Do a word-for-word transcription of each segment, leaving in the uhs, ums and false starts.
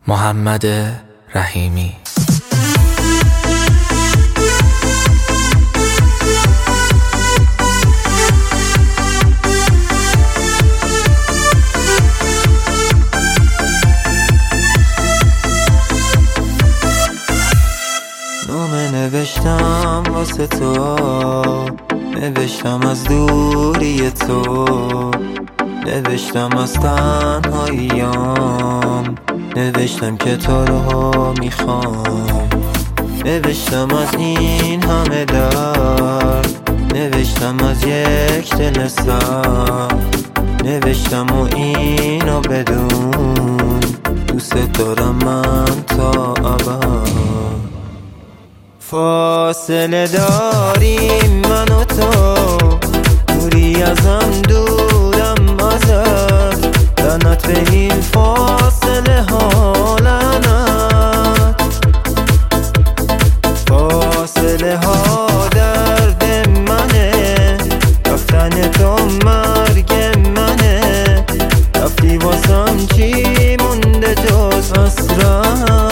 محمد رحیمی. نامه نوشتم واسه تو، نوشتم از دوری تو، نوشتم از تنهاییام، نوشتم که تو رو میخوام، نوشتم از این همه درد، نوشتم از یک دل سرد، نوشتم و اینو بدون دوست دارم من تا ابد. فاصله داریم من و تو، دوری ازم دورم ازت، لعنت به این فاصله ها لعنت. فاصله ها درد منه، رفتن تو مرگ منه، رفتی واسم چی مونده جز حسرت.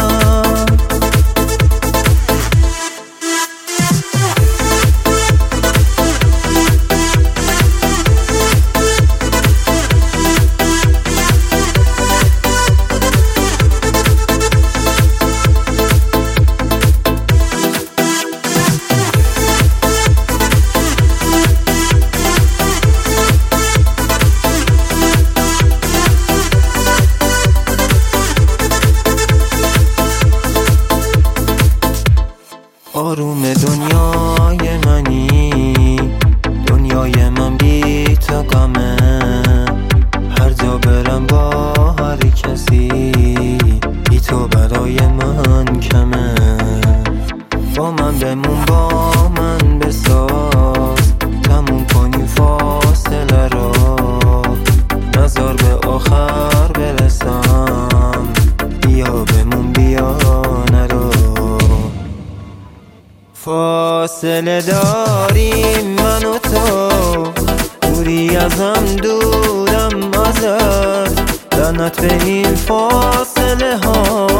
آروم دنیای منی، دنیای من بی تو غمه، هر جا برم با هر کسی بی تو برای من کمه. با من بمون با من بساز، تموم کنیم فاصله را، نظر به آخر برسم، بیا بمون بیا نرو. فاصله داریم من و تو، دوری ازم دورم ازت، لعنت به این فاصله ها